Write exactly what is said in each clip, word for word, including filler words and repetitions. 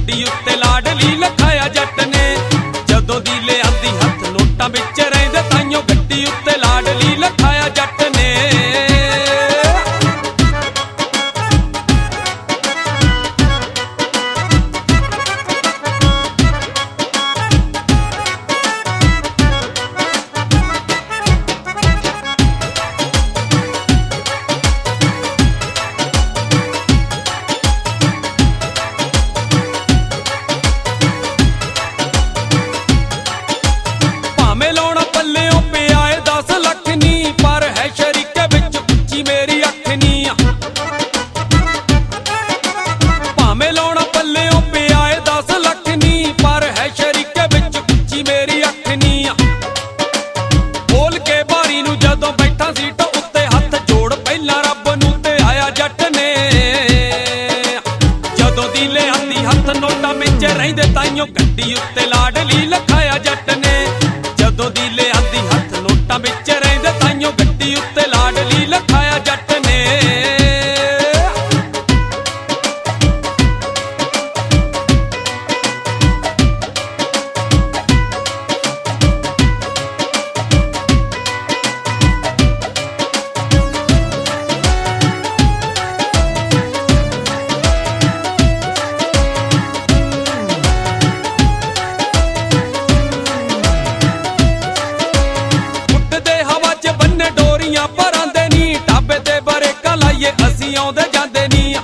ਗੱਡੀ ਉੱਤੇ ਲਾਡਲੀ ਲਖਾਇਆ ਜੱਟ ਨੇ। ਜਦੋਂ ਦੀ ਲਿਆਂਦੀ ਹੱਥ ਨੋਟਾਂ ਵਿੱਚ ਰਹਿੰਦੇ ਤਾਈਓ ਗੱਡੀ ਉੱਤੇ ਲਾਡਲੀ ਲਖਾਇਆ ਜੱਟ ਨੇ। ਰਹਿੰਦੇ ਤਾਈਓ ਗੱਡੀ ਉੱਤੇ ਲਾਡਲੀ ਲਖਾਇਆ ਜੱਟ ਨੇ। ਜਦੋਂ ਦੀ ਲਿਆਂਦੀ ਹੱਥ ਨੋਟਾਂ ਵਿੱਚ ਰਹਿੰਦੇ ਤਾਈਓ ਗੱਡੀ ਉੱਤੇ ਲਾਡਲੀ ਲਖਾਇਆ ਜੱਟ ਨੇ। ਅਸੀਂ ਆਉਂਦੇ ਜਾਂਦੇ ਨੀ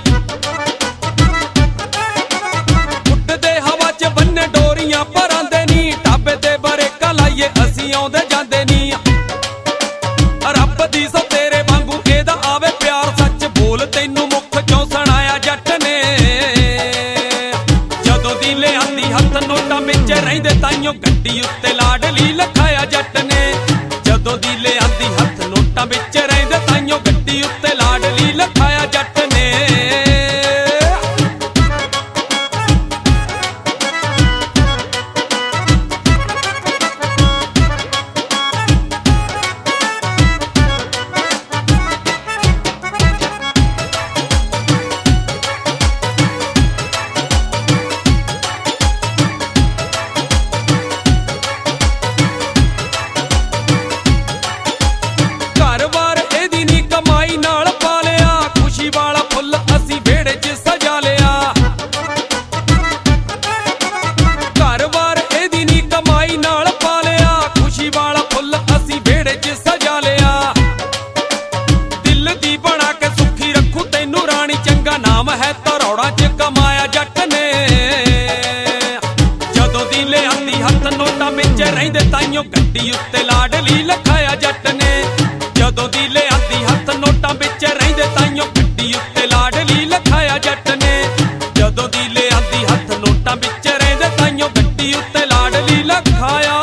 ਉੱਡਦੇ ਹਵਾ ਚ ਬੰਨੇ ਡੋਰੀਆਂ ਭਰਾਂਦੇ ਨੀ ਢਾਬੇ ਤੇ ਬਰੇਕਾਂ ਲਾਈਏ ਅਸੀਂ ਆਉਂਦੇ ਜਾਂਦੇ ਨੀ। ਰੱਬ ਦੀ ਸੋ ਤੇਰੇ ਵਾਂਗੂ ਇਹਦਾ ਆਵੇ ਪਿਆਰ ਸੱਚ ਬੋਲ ਤੈਨੂੰ ਮੁੱਖ ਚੋਂ ਸੁਣਾਇਆ ਜੱਟ ਨੇ। ਜਦੋਂ ਦੀ ਲਿਆਂਦੀ ਹੱਥ ਨੋਟਾਂ ਵਿੱਚ ਰਹਿੰਦੇ ਤਾਈਓ ਗੱਡੀ ਉੱਤੇ ਲਾਡਲੀ ਲਖਾਇਆ ਜੱਟ ਨੇ। ਜਦੋਂ ਦੀ ਲਿਆਂਦੀ ਹੱਥ ਨੋਟਾਂ ਵਿੱਚ ਰਹਿੰਦੇ ਤਾਈਓ ਗੱਡੀ ਉੱਤੇ ਲਾਡਲੀ ਲਖਾਇਆ ਜੱਟ ਨੇ। ਨਾਮ ਹੈ ਤਰੌੜਾਂ ਚ ਕਮਾਇਆ ਜੱਟ ਨੇ। ਜਦੋਂ ਦੀ ਲਿਆਂਦੀ ਹੱਥ ਨੋਟਾਂ ਵਿੱਚ ਰਹਿੰਦੇ ਤਾਈਓ ਗੱਡੀ ਉੱਤੇ ਲਾਡਲੀ ਲਖਾਇਆ ਜੱਟ ਨੇ। ਜਦੋਂ ਦੀ ਲਿਆਂਦੀ ਹੱਥ ਨੋਟਾਂ ਵਿੱਚ ਰਹਿੰਦੇ ਤਾਈਓ ਗੱਡੀ ਉੱਤੇ ਲਾਡਲੀ ਲਖਾਇਆ ਜੱਟ ਨੇ। ਜਦੋਂ ਦੀ ਲਿਆਂਦੀ ਹੱਥ ਨੋਟਾਂ ਵਿੱਚ ਰਹਿੰਦੇ ਤਾਈਓ ਗੱਡੀ ਉੱਤੇ ਲਾਡਲੀ ਲਖਾਇਆ